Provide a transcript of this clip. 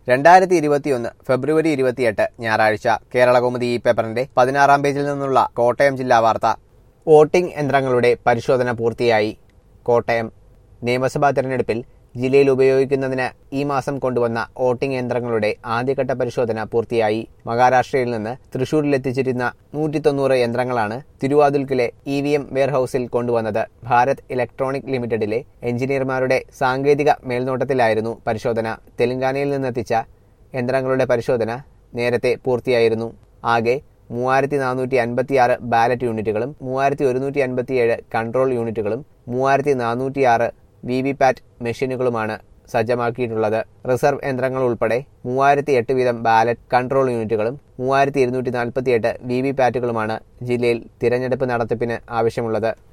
2021 ഫെബ്രുവരി 28 ഞായറാഴ്ച കേരളകൗമുദി ഈ പേപ്പറിന്റെ 16-ാം പേജിൽ നിന്നുള്ള കോട്ടയം ജില്ലാ വാർത്ത. വോട്ടിംഗ് യന്ത്രങ്ങളുടെ പരിശോധന പൂർത്തിയായി. കോട്ടയം നിയമസഭാ തെരഞ്ഞെടുപ്പിൽ ജില്ലയിൽ ഉപയോഗിക്കുന്നതിന് ഈ മാസം കൊണ്ടുവന്ന വോട്ടിംഗ് യന്ത്രങ്ങളുടെ ആദ്യഘട്ട പരിശോധന പൂർത്തിയായി. മഹാരാഷ്ട്രയിൽ നിന്ന് തൃശൂരിലെത്തിച്ചിരുന്ന 190 യന്ത്രങ്ങളാണ് തിരുവാതുൽക്കിലെ EVM വെയർഹൌസിൽ കൊണ്ടുവന്നത്. ഭാരത് ഇലക്ട്രോണിക് ലിമിറ്റഡിലെ എഞ്ചിനീയർമാരുടെ സാങ്കേതിക മേൽനോട്ടത്തിലായിരുന്നു പരിശോധന. തെലങ്കാനയിൽ നിന്നെത്തിച്ച യന്ത്രങ്ങളുടെ പരിശോധന നേരത്തെ പൂർത്തിയായിരുന്നു. ആകെ 3456 ബാലറ്റ് യൂണിറ്റുകളും 3157 കൺട്രോൾ യൂണിറ്റുകളും 3406 VVPAT മെഷീനുകളുമാണ് സജ്ജമാക്കിയിട്ടുള്ളത്. റിസർവ് യന്ത്രങ്ങൾ ഉൾപ്പെടെ 3008 വീതം ബാലറ്റ് കൺട്രോൾ യൂണിറ്റുകളും 3248 VVPATകളുമാണ് ജില്ലയിൽ തിരഞ്ഞെടുപ്പ് നടത്തിപ്പിന് ആവശ്യമുള്ളത്.